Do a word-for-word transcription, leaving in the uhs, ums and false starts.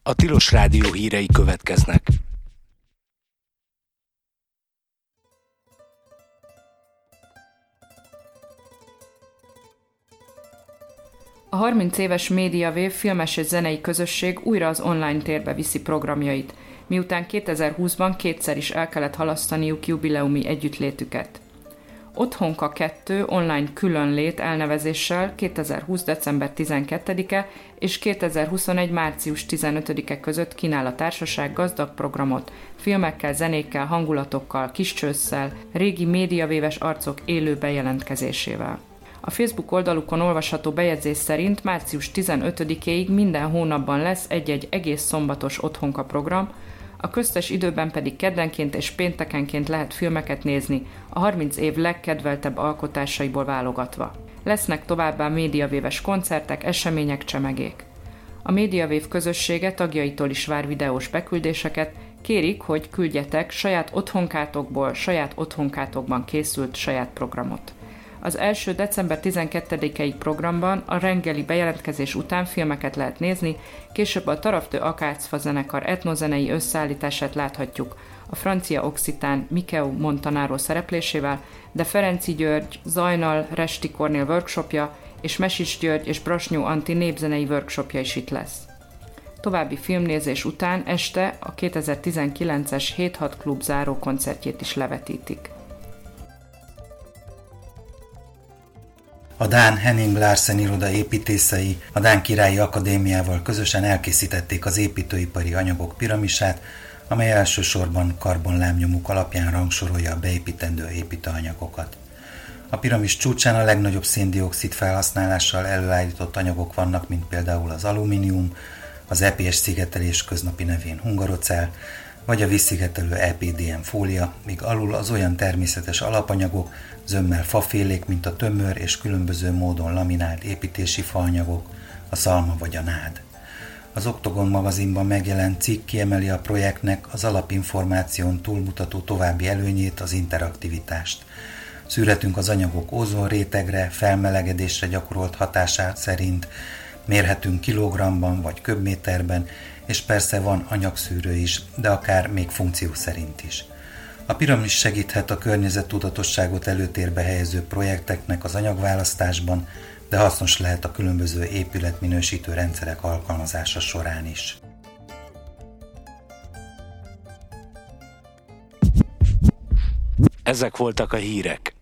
A Tilos Rádió hírei következnek. A harminc éves MediaWave filmes és zenei közösség újra az online térbe viszi programjait, miután kétezer-húszban kétszer is el kellett halasztaniuk jubileumi együttlétüket. Otthonka kettő online különlét elnevezéssel kétezer-húsz. december tizenkettedike és kétezer-huszonegy. március tizenötödike között kínál a társaság gazdag programot, filmekkel, zenékkel, hangulatokkal, kis csősszel, régi MediaWave-es arcok élő bejelentkezésével. A Facebook oldalukon olvasható bejegyzés szerint március tizenötödikéig minden hónapban lesz egy-egy egész szombatos otthonka program, a köztes időben pedig keddenként és péntekenként lehet filmeket nézni, a harminc év legkedveltebb alkotásaiból válogatva. Lesznek továbbá MediaWave-es koncertek, események, csemegék. A MediaWave közössége tagjaitól is vár videós beküldéseket, kérik, hogy küldjetek saját otthonkátokból, saját otthonkátokban készült saját programot. Az első december tizenkettedikei programban a reggeli bejelentkezés után filmeket lehet nézni, később a Taraftő Akácfa zenekar etnozenei összeállítását láthatjuk a francia occitán Mikeu Montanaro szereplésével, de Ferenczy György, Zajnal, Resti Kornél workshopja és Mesics György és Brasnyó Antti népzenei workshopja is itt lesz. További filmnézés után este a kétezer-tizenkilences hét hat klub záró koncertjét is levetítik. A dán Henning Larsen iroda építészei a Dán Királyi Akadémiával közösen elkészítették az építőipari anyagok piramisát, amely elsősorban karbonlábnyomuk alapján rangsorolja a beépítendő építőanyagokat. A piramis csúcsán a legnagyobb szén-dioxid felhasználással előállított anyagok vannak, mint például az alumínium, az é pé es szigetelés köznapi nevén hungarocell, vagy a vízszigetelő é pé dé em fólia, míg alul az olyan természetes alapanyagok, zömmel fafélék, mint a tömör és különböző módon laminált építési faanyagok, a szalma vagy a nád. Az Oktogon magazinban megjelent cikk kiemeli a projektnek az alapinformáción túlmutató további előnyét, az interaktivitást. Szűrhetünk az anyagok ózonrétegre, felmelegedésre gyakorolt hatását szerint, mérhetünk kilogramban vagy köbméterben, és persze van anyagszűrő is, de akár még funkció szerint is. A piramis segíthet a környezettudatosságot előtérbe helyező projekteknek az anyagválasztásban, de hasznos lehet a különböző épületminősítő rendszerek alkalmazása során is. Ezek voltak a hírek.